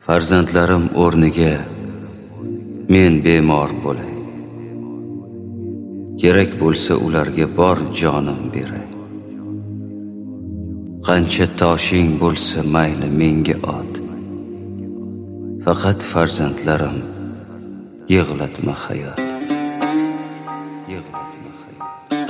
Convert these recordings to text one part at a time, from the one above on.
Farzandlarim o'rniga men bemor bo'lay. Kerak bo'lsa ularga bor jonim beray. Qancha toshing bo'lsa mayli menga ot. Faqat farzandlarim yig'latma hayot. Yig'latma hayot.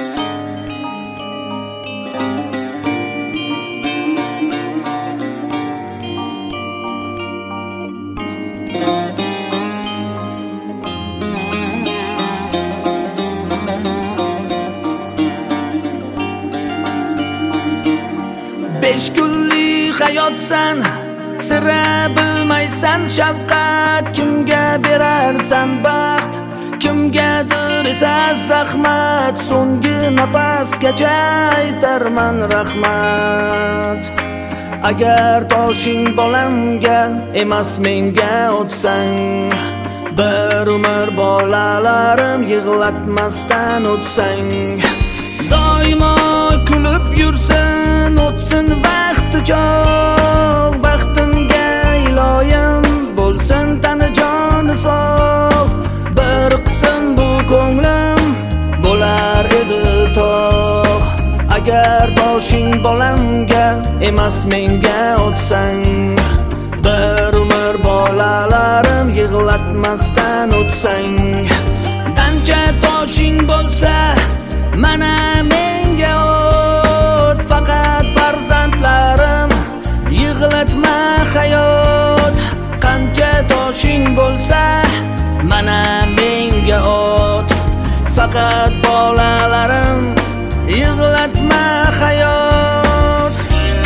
Besh kunlik hayotsan, sira bilmaysan shafqat. Kimga berarsan baxt, kimgadir esa zahmat. So'nggi nafasgacha aytarman rahmat. Agar toshing bolamga emas menga otsang, bir umr bolalarim yig'latmasdan o'tsang. Doimo kulib yursin, o'tsin vaqti jo'q. Baxtimga iloyim bo'lsin tani joni sog'. Bir qism bu ko'nglim bo'lar edi tog'. Agar toshing bolamga emas menga otsang, bir umr bolalarim yig'latmasdan o'tsang. Qancha toshing bo'lsa mana menga ot. Faqat farzandlarim yig'latma hayot. Qancha toshing bo'lsa mana menga ot. Faqat bolalarim yig'latma hayot.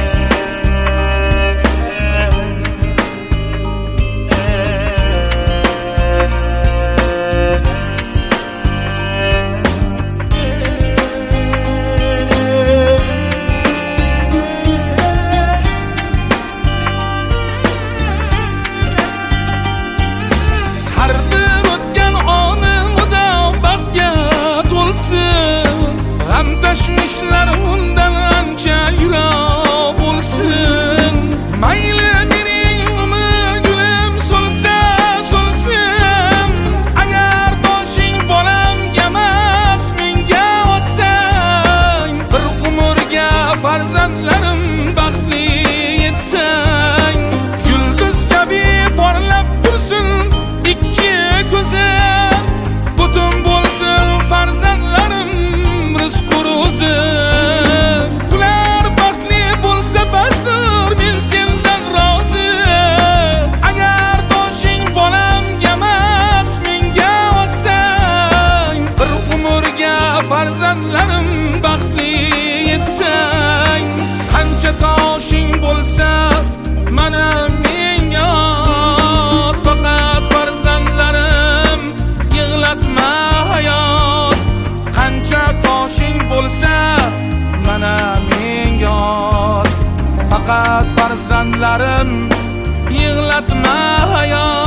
Tashvishlar undan ancha yiroq bo'lsin. Mayli mening umr gulim so'lsa so'lsin. Agar toshing bolamga emas menga otsang, bir umrga farzandlarim baxtli etsang. Yulduz kabi porlab tursin ikki ko'zim, butun bo'lsin farzandlarim ular baxtli bo'lsa basdir, men sendan rozi. Agar toshing bolamga emas menga otsang, bir umrga farzandlarim baxtli etsang. Qancha toshing bo'lsa mana menga ot. Faqat farzandlarim yig'latma hayot. Qancha toshing bo'lsa mana menga ot. Faqat farzandlarim yig'latma hayot.